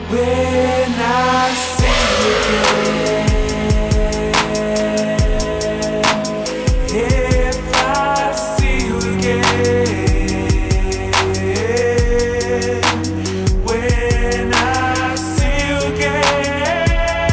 when I see you again. If I see you again, when I see you again,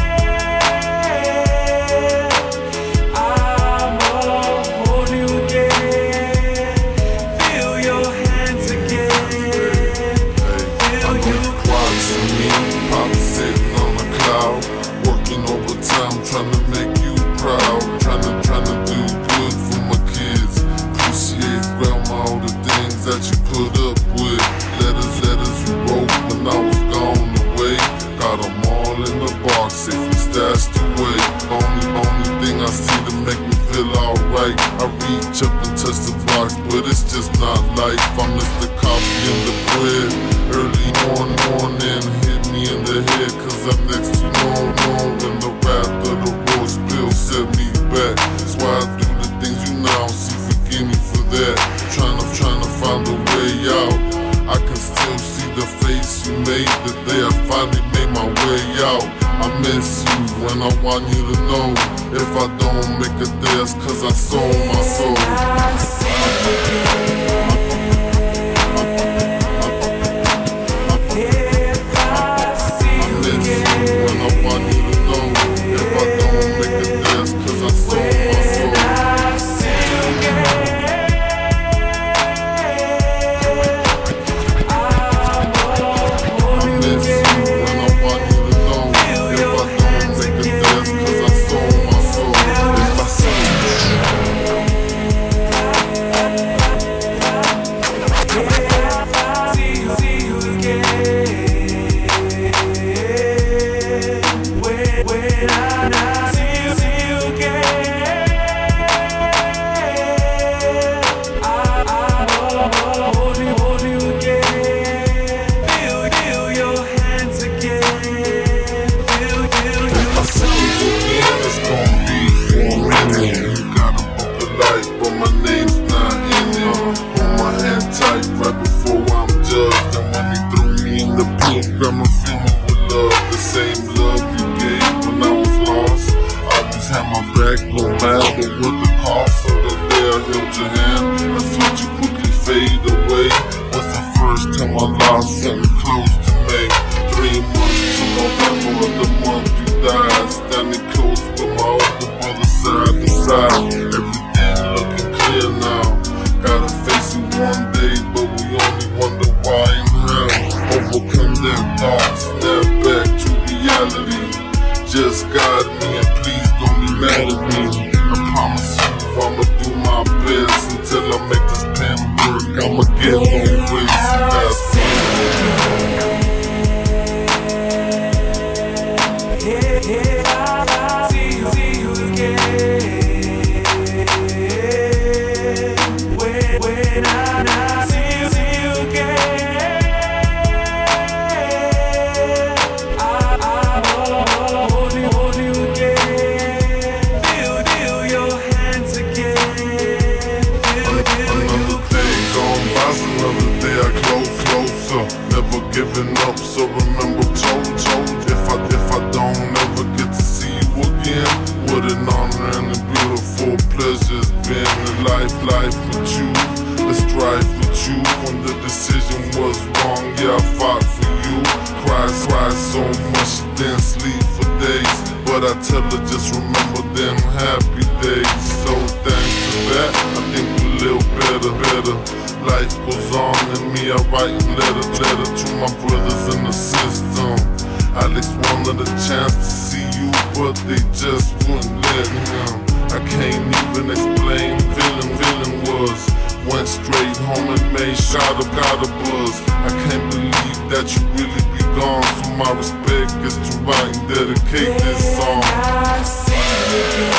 I'ma hold you again, feel your hands again, feel you close to me. I'm sitting on a cloud, working overtime, trying to make you proud, trying to do good for my kids. Appreciate grandma, all the things that you put up with. Letters you wrote when I was gone away. Got them all in the box, safely stashed away. Only thing I see to make me feel alright. I reach up and touch the box, but it's just not life. I miss the coffee and the bread. Early morning hit me in the head, cause I'm next to no when the wrath of the road spill set me back. That's why I do the things you now see, forgive me for that. Trying to find a way out. I can still see the face you made the day I finally made my way out. I miss you and I want you to know, if I don't make it there, it's cause I sold my soul. I see you again. If I see you again, and I want you to know, if I don't make it there, it's cause I sold my soul. when I see you again, I'ma hold you Miss you again, and I want you to know, if I don't make it there, it's cause I sold my soul. If I see see you again, when I see you again, I'ma hold you again, feel your hands again, feel if I see you again, it's gon' be for a minute. You got a book of life, but my name's not in it. Hold my hand tight right before I'm judged. And when they threw me in the pit, I'ma fill me with love. The same love you gave when I was lost. Always had my back, no matter what the cost. So the day I held your hand, I felt you quickly fade away. Was the first time I lost something close to me. 3 months to November of the month you died. Standing close with my older brother side to side. Everything looking clear now. Gotta face it one day, but we only wonder why and how. Overcome that thought, snap back to reality. Just guide me and please don't be mad at me. I promise you I'ma do my best until I make this pen work. I'ma get no ways. That's if I see you again, when I see you again, I'ma hold you again, feel your hands again, feel you. another day gone by, another day I closer. Never giving up, so remember told. If I don't ever get to see you again, what an honor and a beautiful pleasure it's been. A life with you, the strife with you. When the decision was wrong, yeah, I fought for you. Cried so much, she didn't sleep for days. But I tell her just remember them happy days. So thanks to that, I think we live better. Life goes on and me, I write a letter to my brothers in the system. Alex wanted a chance to see you, but they just wouldn't let him. I can't even explain feeling was. Went straight home and made shot up, got a buzz. I can't believe that you really be gone, so my respect is to write and dedicate this song. I see you again.